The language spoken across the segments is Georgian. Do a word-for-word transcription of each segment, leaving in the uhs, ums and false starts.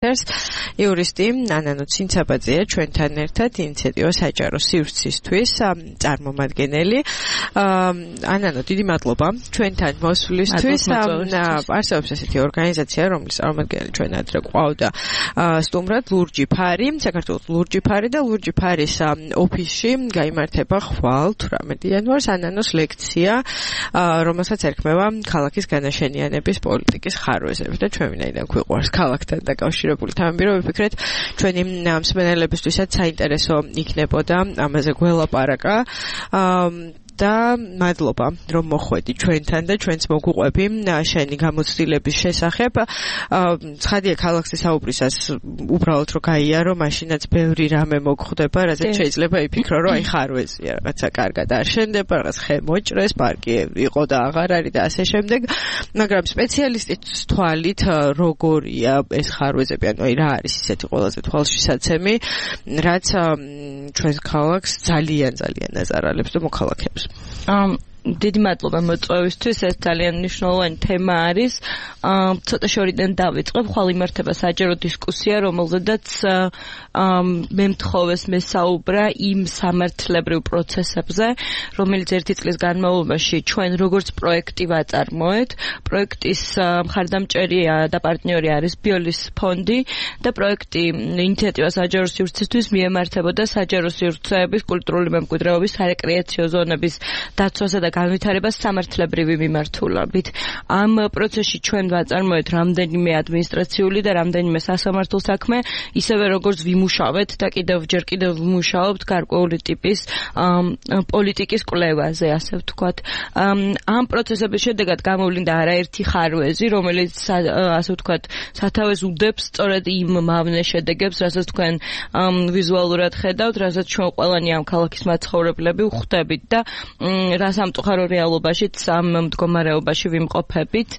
იურისტი ანანო ცინცაბაძეა ჩვენთან ერთად ინიციატივა საჯარო სივრცისთვის წარმომადგენელი. ანანო, დიდი მადლობა ჩვენთან მოსვლისთვის. არსებობს ესეთი ორგანიზაცია, რომლის წარმომადგენელი ჩვენ ადრე ყავდა სტუმრად ლურჯი ფარი, საქართველოს ლურჯი ფარი და ლურჯი ფარის ოფისში გაიმართება ხვალ თვრამეტ იანვარს ანანოს ლექცია, რომელსაც ერქმევა ქალაქის განაშენიანების პოლიტიკის ხარვეზები და ჩვენ ვინაიდან გვიყვარს ქალაქთან დაკავშირებული თემები, რომ ვიფიქრეთ ჩვენი მსმენელებისთვისაც საინტერესო იქნებოდა ამაზე გველაპარაკა. და მადლობა რომ მოხვედი ჩვენთან და ჩვენც მოგუყვები შენი გამოცდილების შესახებ. ცხადია ქალაქის საუბრისას უბრალოდ რომ გაიარო, მაშინაც ბევრი რამე მოგხვდება, რაზეც შეიძლება იფიქრო, რომ აი ხარვეზია, რაღაცა კარგად არ შენდება, რაღაც ხე მოჭრეს, პარკი იყო და აღარ არის და ასე შემდეგ. მაგრამ სპეციალისტის თვალით როგორია ეს ხარვეზები, ანუ აი რა არის ისეთი ყველაზე თვალშისაცემი, რაც ჩვენს ქალაქს ძალიან ძალიან აზარალებს და მოქალაქეებს. Um, დიდი მადლობა მოწვევისთვის, ეს ძალიან მნიშვნელოვანი თემა არის. ცოტა შორიდან დავიწყებ, ხვალ იმართება საჯარო დისკუსია, რომელზედაც მე მთხოვეს მესაუბრა იმ სამართლებრივ პროცესებზე, რომელიც ერთი წლის განმავლობაში ჩვენ როგორც პროექტი ვაწარმოეთ. პროექტის მხარდამჭერია და პარტნიორი არის ბიოლის ფონდი და პროექტი ინიციატივა საჯარო სივრცისთვის მიემართებოდა საჯარო სივრცეების კულტურული მემკვიდრეობის სარეკრეაციო ზონების დაცვასა და განვითარებას სამართლებრივი მიმართულებით. ამ პროცესში ჩვენ ვაწარმოეთ რამდენიმე ადმინისტრაციული და რამდენიმე სასამართლო საქმე, ისევე როგორც ვიმუშავეთ და კიდევ ჯერ კიდევ ვიმუშაობთ გარკვეული ტიპის პოლიტიკის კვლევაზე, ასე ვთქვათ. ამ პროცესების შედეგად გამოვლინდა არაერთი ხარვეზი, რომელიც ასე ვთქვათ სათავეს უდებს სწორედ იმ მავნე შედეგებს, რასაც თქვენ ვიზუალურად ხედავთ, რასაც ჩვენ ყველანი ამ ქალაქის მაცხოვრებლები ვხვდებით და რას ამტყარო რეალობაშიც ამ მდგომარეობაში ვიმყოფებით.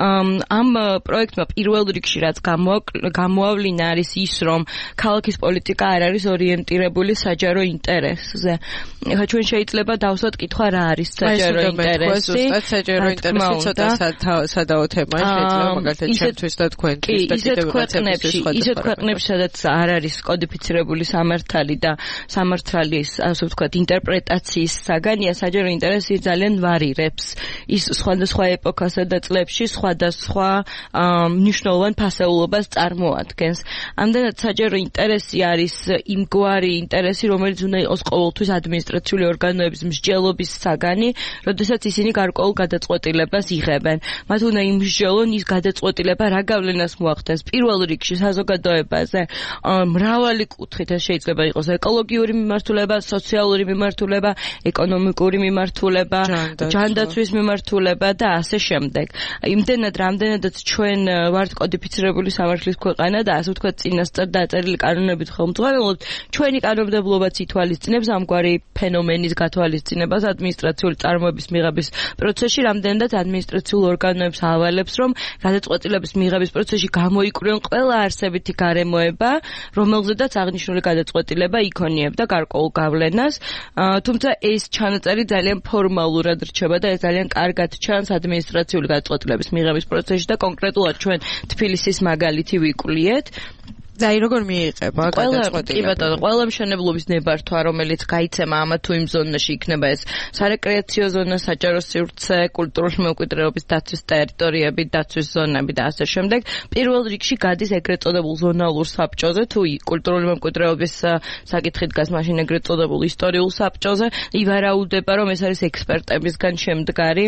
ამ პროექტმა პირველ რიგში რაც გამოავლინა არის ის, რომ ქალაქის პოლიტიკა არ არის ორიენტირებული საჯარო ინტერესზე. ეხლა ჩვენ შეიძლება დავსვათ კითხვა რა არის საჯარო ინტერესი. ზუსტად საჯარო ინტერესი ცოტა სადაო თემაა, შეიძლება მაგალითად ჩემთვის და თქვენთვის და კიდევ რაღაცებისთვის სხვა. ისეთ ქვეყნებში, სადაც არ არის კოდიფიცირებული სამართალი და სამართლის, ასე ვთქვათ, ინტერპრეტაციის საგანია, საჯარო ინტერესი ძალიან ვარირებს. ის სხვადასხვა ეპოქასა და წლებში სხვადასხვა მნიშვნელოვან ფასეულობას წარმოადგენს. ამდენად საჯარო ინტერესი არის იმგვარი ინტერესი, რომელიც უნდა იყოს ყოველთვის ადმინისტრაციული ორგანოების მსჯელობის საგანი, როდესაც ისინი გარკვეულ გადაწყვეტილებას იღებენ. მათ უნდა იმსჯელონ ის გადაწყვეტილება რა გავლენას მოახდენს პირველ რიგში საზოგადოებაზე. მრავალი კუთხით ეს შეიძლება იყოს ეკოლოგიური მიმართულება, სოციალური მიმართულება, ეკონომიკური მიმართულება, ჯანდაცვის მიმართულება და ასე შემდეგ. იმდენად რამდენადაც ჩვენ ვართ კოდიფიცირებული სამართლის ქვეყანა და ასე ვთქვათ წინასწარ დაწერილი კანონებით ხელმძღვანელობთ, ჩვენი კანონმდებლობაც ითვალისწინებს ამგვარი ფენომენის გათვალისწინებას ადმინისტრაციული წარმოების მიღების პროცესში, რამდენადაც ადმინისტრაციულ ორგანოებს ავალებს, რომ გადაწყვეტილების მიღების პროცესში გამოიკვლიონ ყველა არსებითი გარემოება, რომელზედაც აღნიშნული გადაწყვეტილება იქონიებდა გარკვეულ გავლენას. თუმცა ეს ჩანაწერი ძალიან ფორმალურად რჩება და ეს ძალიან კარგად ჩანს ადმინისტრაციული გადაწყვეტილების მიღების პროცესში და კონკრეტულად ჩვენ თბილისის მაგალითი ვიკვლიეთ. და აი როგორ მიიღება გადაწყვეტილება? კი ბატონო, ყველა მშენებლობის ნებართვა, რომელიც გაიცემა ამა თუ იმ ზონაში იქნება ეს სარეკრეაციო ზონა, საჯარო სივრცე, კულტურული მემკვიდრეობის დაცვის ტერიტორიები, დაცვის ზონები და ასე შემდეგ, პირველ რიგში გადის ეგრეთ წოდებულ ზონალურ საბჭოზე, თუ კულტურული მემკვიდრეობის საკითხი დგას მაშინ ეგრეთ წოდებულ ისტორიულ საბჭოზე. ივარაუდება, რომ ეს არის ექსპერტებისგან შემდგარი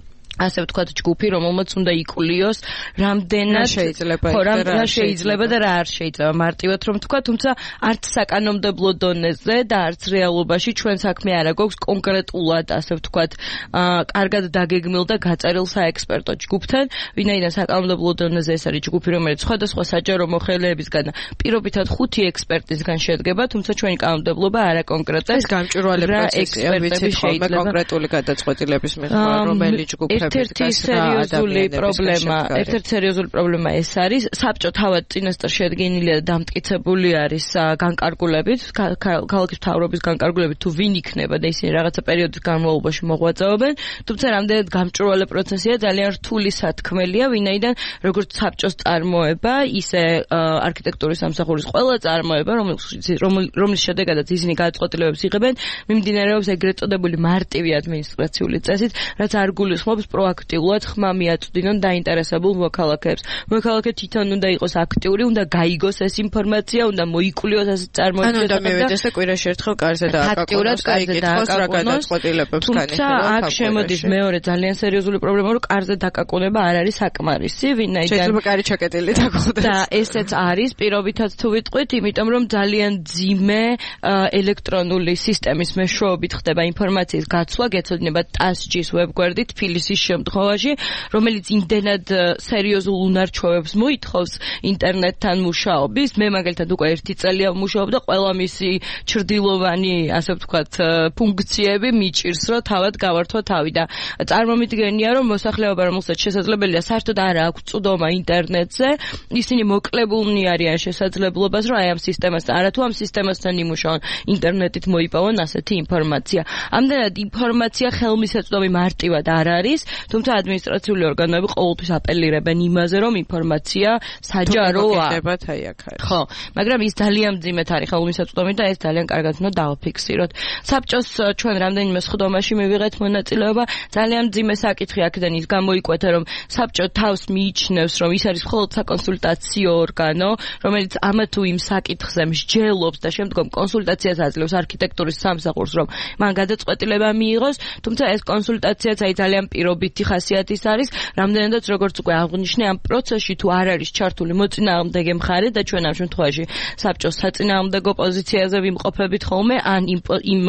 ასე ვთქვათ ჯგუფი, რომელმაც უნდა იკულიოს რამდენად შეიძლება რა შეიძლება და რა არ შეიძლება მარტივად რომ ვთქვა, თუმცა არც საკანონმდებლო დონეზე და არც რეალობაში ჩვენ საქმე არ აქვს კონკრეტულად, ასე ვთქვათ, კარგად დაგეგმილ და გაწერილ საექსპერტო ჯგუფთან, ვინაიდან საკანონმდებლო დონეზე ეს არის ჯგუფი, რომელიც სხვადასხვა საჯარო მოხელეებისგან პირობითად ხუთი ექსპერტისგან შედგება, თუმცა ჩვენი კანონმდებლობა არა კონკრეტებს ეს გამჭვირვალე პროცესია, ვიცით ხოლმე კონკრეტული გადაწყვეტილების მიღება, რომელი ჯგუფი ერთ-ერთი სერიოზული პრობლემა, ერთ-ერთი სერიოზული პრობლემა ეს არის, საბჭო თავად წინასწარ შედგენილია და დამტკიცებული არის განკარგულებით, ქალაქის მთავრობის განკარგულებით თუ ვინ იქნება და ისინი რაღაცა პერიოდის განმავლობაში მოღვაწეობენ, თუმცა რამდენად გამჭვირვალე პროცესია, ძალიან რთული სათქმელია, ვინაიდან როგორც საბჭოს წარმოება, ისე არქიტექტურის სამსახურის ყველა წარმოება, რომლის შედეგადაც ისინი გადაწყვეტილებებს იღებენ, მიმდინარეობს ეგრეთ წოდებული მარტივი ადმინისტრაციული წესით, რაც არ გულისხმობს პროაქტიულად ხმა მიაწვდინონ დაინტერესებულ მოქალაქეებს. მოქალაქე თვითონ უნდა იყოს აქტიური, უნდა გაიგოს ეს ინფორმაცია, უნდა მოიკულიოს ეს წარმოება. ანუ უნდა მივიდეს და კვირაში ერთხელ კარზე დააკაკუნოს, გაიგოს რა გადაწყვეტილებებს განიხილავს. თუმცა აქ შემოდის მეორე ძალიან სერიოზული პრობლემა, რომ კარზე დაკაკუნება არ არის საკმარისი, ვინაიდან შეიძლება კარი ჩაკეტილი დაგხვდეს. და ესეც არის პირობითაც თუ ვიტყვით, იმიტომ რომ ძალიან ძიმე ელექტრონული სისტემის მეშვეობით ხდება ინფორმაციის გაცვლა, გეცოდინება ტასჯის ვებგვერდით თბილისის შემთხვევაში, რომელიც იმდენად სერიოზულ უნარჩვევებს მოითხოვს ინტერნეტთან მუშაობის. მე მაგალითად უკვე ერთი წელია ვმუშაობ და ყველა მისი ჩრდილოვანი, ასე ვთქვათ, ფუნქციები მიჭირს, რომ თავად გავართვა თავი და წარმომიდგენია, რომ მოსახლეობა, რომელსაც შესაძლებელია საერთოდ არ აქვს წვდომა ინტერნეტზე, ისინი მოკლებულნი არიან შესაძლებლობას, რომ აი ამ სისტემასთან, არათუ ამ სისტემასთან იმუშაონ, ინტერნეტით მოიპოვონ ასეთი ინფორმაცია. ამდენად ინფორმაცია ხელმისაწვდომი მარტივად არ არის, თუმცა ადმინისტრაციული ორგანოები ყოველთვის აპელირებენ იმაზე, რომ ინფორმაცია საჯაროა. ხო, მაგრამ ის ძალიან მძიმედ არის ხელმისაწვდომი და ეს ძალიან კარგად უნდა დავაფიქსიროთ. საბჭოს ჩვენ რამდენიმე სხდომაში მივიღეთ მონაწილეობა, ძალიან მძიმე საკითხი აქედან ის გამოიკვეთა, რომ საბჭო თავს მიიჩნევს, რომ ის არის მხოლოდ საკონსულტაციო ორგანო, რომელიც ამა თუ იმ საკითხზე მსჯელობს და შემდგომ კონსულტაციას აძლევს არქიტექტურის სამსახურს, რომ მან გადაწყვეტილება მიიღოს, თუმცა ეს კონსულტაციაც აი ძალიან პირობითი ხასიათის არის, რამდენადაც როგორც უკვე აღვნიშნე, ამ პროცესში თუ არ არის ჩართული მოწინააღმდეგე მხარე და ჩვენ ამ შემთხვევაში საბჭოს საწინააღმდეგო პოზიციაზე ვიმყოფებით ხოლმე, ან იმ იმ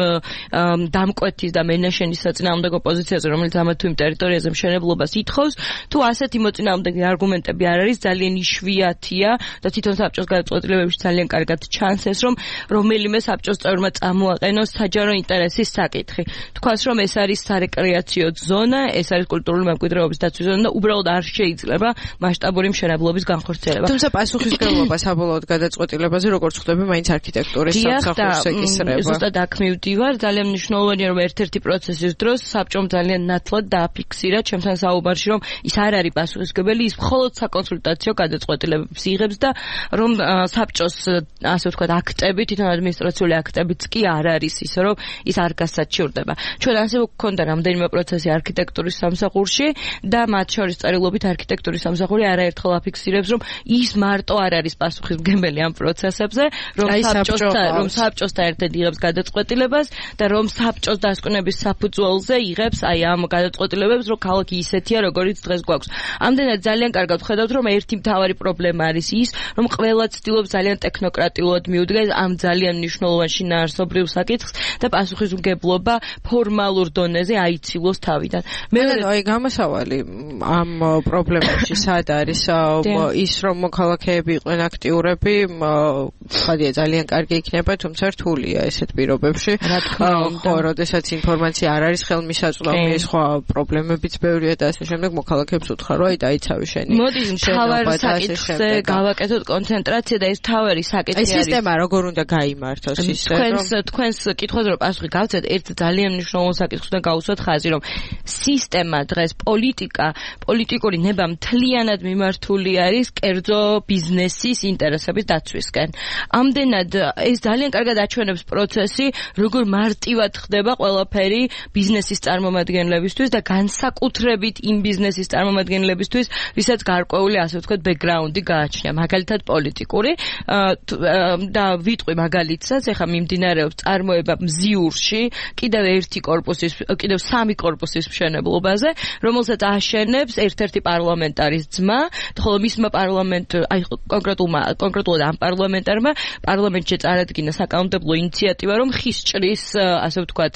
დამკვეთის და მენაშენის საწინააღმდეგო პოზიციაზე, რომელიც ამა თუ იმ ტერიტორიაზე მშენებლობას ითხოვს, თუ ასეთი მოწინააღმდეგე არგუმენტები არ არის, ძალიან იშვიათია და თვითონ საბჭოს გადაწყვეტილებებში ძალიან კარგად ჩანს ეს, რომ რომელიმე საბჭოს წევრმა წამოაყენოს საჯარო ინტერესის საკითხი. თქვას, რომ ეს არის სარეკრეაციო ზონა, ეს არის კულტურული მემკვიდრეობის დაცვის ზონა და უბრალოდ არ შეიძლება მასშტაბური მშენებლობის განხორციელება. თუმცა პასუხისმგებლობა საბოლოოდ გადაწყვეტილებაზე როგორც ხდება მაინც არქიტექტურის სამსახურს ეკისრება. ზუსტად აქ მივდივარ, ძალიან მნიშვნელოვანია, რომ ერთ-ერთი პროცესის დროს საბჭომ ძალიან ნათლად დააფიქსირა ჩემთან საუბარში, რომ ის არ არის პასუხისმგებელი, ის მხოლოდ საკონსულტაციო გადაწყვეტილებებს იღებს და რომ საბჭოს ასე ვთქვათ აქტები, თვითონ ადმინისტრაციული აქტებიც კი არ არის ისე, რომ ის არ გასაჩივრდება. ჩვენ ასე გვქონდა რამდენიმე პროცესი არქიტექტურის სამსახურში და მათ შორის წერილობით არქიტექტურის სამსახური არაერთხელ აფიქსირებს, რომ ის მარტო არ არის პასუხისმგებელი ამ პროცესებზე, რომ საბჭოსთან რომ საბჭოსთან ერთად იღებს გადაწყვეტილებას და რომ საბჭოს დასკვნების საფუძველზე იღებს აი ამ გადაწყვეტილებებს, რომ ქალაქი ისეთია, როგორიც დღეს გვაქვს. ამდენად ძალიან კარგად ხედავთ, რომ ერთი მთავარი პრობლემა არის ის, რომ ყველა ცდილობს ძალიან ტექნოკრატიულად მიუდგეს ამ ძალიან მნიშვნელოვან შინაარსობრივ საკითხს და პასუხისმგებლობა ფორმალურ დონეზე აიცილოს თავიდან. მე აი გამოსავალი ამ პრობლემებში სად არის ის, რომ მოქალაქეები იყვნენ აქტიურები, ხადია ძალიან კარგი იქნება, თუმცა რთულია ესეთ პირობებში. ხო, როდესაც ინფორმაცია არ არის ხელმისაწვდომი, სხვა პრობლემებიც ბევრია და ასე შემდეგ, მოქალაქეებს უთხრა, რომ აი დაიცავი შენი. მოდის მთავარ საკითხზე გავაკეთოთ კონცენტრაცია და ეს მთავარი საკითხი არის. ეს სისტემა როგორ უნდა გაიმართოს ისე, რომ თქვენს თქვენს კითხვაზე რომ პასუხი გავცეთ, ერთ ძალიან მნიშვნელოვან საკითხს უნდა გავუსვათ ხაზი, რომ სისტემა დღეს პოლიტიკა, პოლიტიკური ნება მთლიანად მიმართული არის კერძო ბიზნესის ინტერესების დაცვისკენ. ამდენად ეს ძალიან კარგად აჩვენებს პროცესი, როგორ მარტივად ხდება ყველაფერი ბიზნესის წარმომადგენლებისთვის და განსაკუთრებით იმ ბიზნესის წარმომადგენლებისთვის, ვისაც გარკვეული ასე ვთქვათ ბექგრაუნდი გააჩნია, მაგალითად პოლიტიკური და ვიტყვი მაგალითსაც, ეხლა მიმდინარეობს წარმოება მზიურში, კიდევ ერთი კორპუსის, კიდევ სამი კორპუსის მშენებლობაზე, რომელსაც აშენებს ერთ-ერთი პარლამენტარის ძმა, ხოლო მისმა პარლამენტ, აი კონკრეტულმა, კონკრეტულად ამ პარლამენტარმა პარლამენტში წარადგინა საკანონმდებლო ინიციატივა, რომ ხისჭრის, ასე ვთქვათ,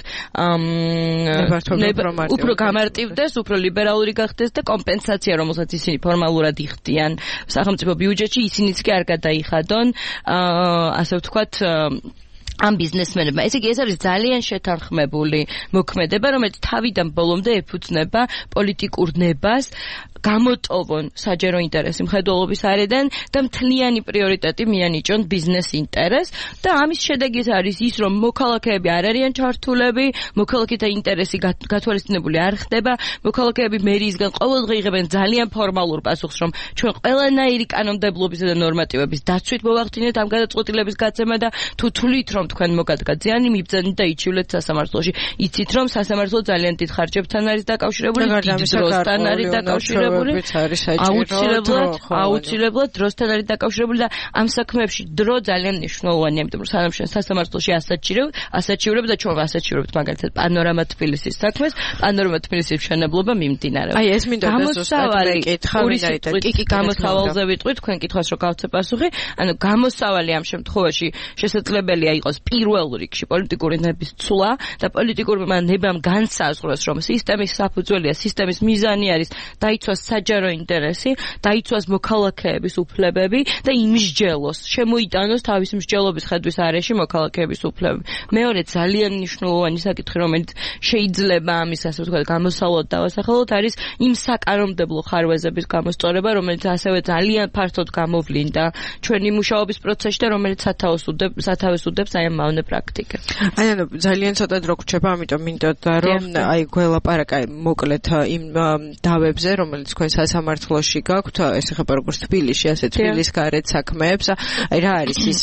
უფრო გამარტივდეს, უფრო ლიბერალური გახდეს და კომპენსაცია, რომელსაც ისინი ფორმალურად იხდიან სახელმწიფო ბიუჯეტში, ისინიც კი არ გადაიხადონ, ასე ვთქვათ, ამ ბიზნესმენებმა. ესე იგი, ეს არის ძალიან შეთანხმებული მოქმედება, რომელიც თავიდან ბოლომდე ეფუძნება პოლიტიკურ ნებას, გამოტოვონ საჯარო ინტერესი მხედველობის არიდან და მთლიანი პრიორიტეტი მიანიჭონ ბიზნეს ინტერესს და ამის შედეგიც არის ის, რომ მოქალაქეები არ არიან ჩართულები, მოქალაქეთა ინტერესი გათვალისწინებული არ ხდება, მოქალაქეები მერიისგან ყოველდღე იღებენ ძალიან ფორმალურ პასუხს, რომ ჩვენ ყველანაირი კანონმდებლობისა და ნორმატივების დაცვით მოვახდინეთ ამ გადაწყვეტილების გაცემა და თუ თვლით, რომ თქვენ მოგადგათ ზიანი, მიბრძანეთ და იჩივლეთ სასამართლოში. იცით, რომ სასამართლო ძალიან დიდ ხარჯებთან არის დაკავშირებული, დიდ დროსთან არის დაკავშირებული. აუცილებლად, აუცილებლად დროსთან არის დაკავშირებული და ამ საქმეებში დრო ძალიან მნიშვნელოვანია, იმიტომ რომ სანამ შენ სასამართლოში ასაჩივრებ, ასაჩივრებ და ჩვენ ასაჩივრებთ მაგალითად პანორამა თბილისის საქმეს, პანორამა თბილისის მშენებლობა მიმდინარეობს. აი ეს მინდა გამოსავალი კი გამოსავალზე ვიტყვი, თქვენ კითხვას რო გავცე პასუხი, ანუ გამოსავალი ამ შემთხვევაში შესაძლებელია იყოს პირველ რიგში პოლიტიკური ნების ცვლა და პოლიტიკურმა ნებამ განსაზღვროს, რომ სისტემის საფუძველია, სისტემის მიზანი არის დაიცვას საჯარო ინტერესი, დაიცვას მოქალაქეების უფლებები და იმსჯელოს, შემოიტანოს თავის მსჯელობის ხედვის არეში მოქალაქეების უფლებები. მეორე ძალიან მნიშვნელოვანი საკითხი, რომელიც შეიძლება ამის ასე ვთქვათ გამოსავლად დავასახელოთ, არის იმ საკანონმდებლო ხარვეზების გამოსწორება, რომელიც ასევე ძალიან ფართოდ გამოვლინდა ჩვენი მუშაობის პროცესში და რომელიც სათავეს უდებს სათავეს უდებს აი ამ მავნე პრაქტიკებს. აი ანუ ძალიან ცოტა დრო გრჩება, ამიტომ მინდოდა რომ აი გველაპარაკა მოკლედ იმ დავებზე, რომელიც თქვენ სასამართლოში გაქვთ, ეს ეხება როგორც თბილისში, ასე თბილისის გარეთ საქმეებს. აი რა არის ის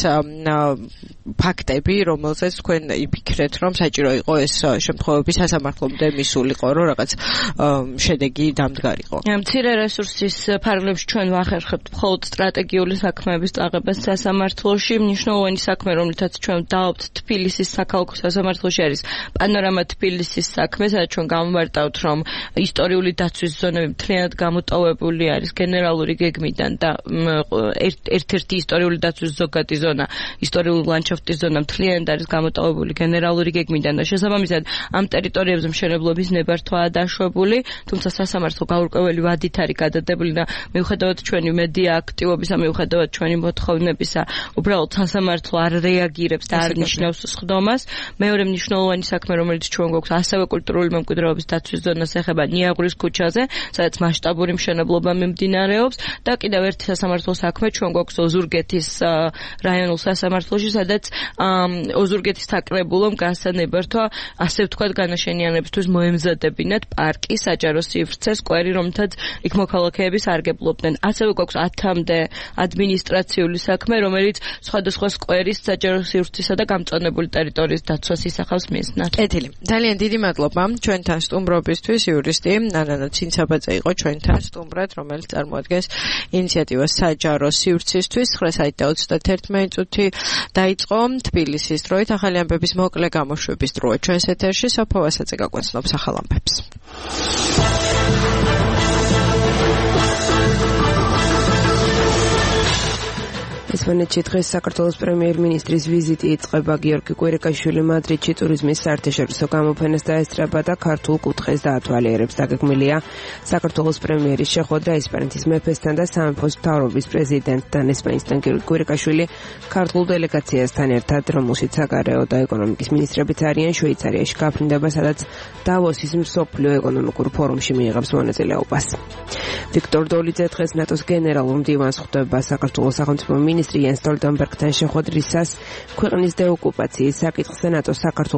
ფაქტები, რომელზეც თქვენ იფიქრეთ, რომ საჭირო იყო ეს შემთხვევები სასამართლომდე მისულიყო, რომ რაღაც შედეგი დამდგარიყო. მცირე რესურსის ფარგლებში ჩვენ ვახერხებთ მხოლოდ სტრატეგიული საქმეების წაღებას სასამართლოში. მნიშვნელოვანი საქმე, რომლითაც ჩვენ დავთ თბილისის საქალაქო სასამართლოში არის პანორამა თბილისის საქმე, სადაც ჩვენ გამოვარტავთ, რომ ისტორიული დაცვის ზონები მთლიანად გამოტოვებული არის გენერალური გეგმიდან და ერთ-ერთი ისტორიული დაცვის ზოგადი ზონა, ისტორიული ლანდშაფტის ზონა მთლიანად არის გამოტოვებული გენერალური გეგმიდან და შესაბამისად ამ ტერიტორიებზე მშენებლობის ნებართვაა დაშვებული, თუმცა სასამართლო გაურკვეველი ვადით არის გადადებული და მიუხედავად ჩვენი მედია აქტივობისა, მიუხედავად ჩვენი მოთხოვნებისა, უბრალოდ სასამართლო არ რეაგირებს და არ ნიშნავს სხდომას. მეორე მნიშვნელოვანი საქმე, რომელიც ჩვენ გვაქვს, ასევე კულტურული მემკვიდრეობის დაცვის ზონას ეხება ნიაღურის ქუჩაზე, სადაც მასშტაბური მშენებლობა მიმდინარეობს და კიდევ ერთი სასამართლო საქმე ჩვენ გვაქვს ოზურგეთის რაიონულ სასამართლოში, სადაც ოზურგეთის საკრებულომ გასანებართვა, ასე ვთქვათ, განაშენიანებისთვის მოემზადებინათ პარკი, საჯარო სივრცე, სკვერი, რომელთაც იქ მოქალაქეები სარგებლობდნენ. ასევე გვაქვს ათამდე ადმინისტრაციული საქმე, რომელიც სხვადასხვა სკვერის, საჯარო სივრცისა და გამწონებული ტერიტორიის დაცვას ისახავს მიზნად. კეთილი. ძალიან დიდი მადლობა ჩვენთან სტუმრობისთვის, იურისტი ანანა ცინცაბაძე იყო ჩვენთან სტუმრად, რომელიც წარმოადგენს ინიციატივას საჯარო სივრცისთვის. ცხრა საათი და ოცდაერთი წუთი დაიწყო თბილისის დროით. ახალი ამბების მოკლე გამოშვების დროა ჩვენს ეთერში. სოფო ვასაძე გაგვეცნობს ახალ ამბებს. ესპანეთში დღეს საქართველოს პრემიერ-მინისტრის ვიზიტი იწყება. გიორგი კვირიკაშვილი მადრიდში ტურიზმის საერთაშორისო გამოფენას დაესწრება და ქართულ კუთხეს დაათვალიერებს. დაგეგმილია საქართველოს პრემიერის შეხვედრა ესპანეთის მეფესთან და სამეფოს მთავრობის პრეზიდენტთან. ესპანეთიდან გიორგი კვირიკაშვილი ქართულ დელეგაციასთან ერთად, რომელშიც საგარეო და ეკონომიკის მინისტრებიც არიან, შვეიცარიაში გაფრინდება, სადაც დავოსის მსოფლიო ეკონომიკურ ფორუმში მიიღებს მონაწილეობას. ვიქტორ დოლიძე დღეს ნატოს გენერალურ მდივანს ხვდება საქართველოს სახელმწიფო მინისტრი იან სტოლტენბერგთან შეხვედრისას ქვეყნის დეოკუპაციის საკითხზე ნატოს საქართველოს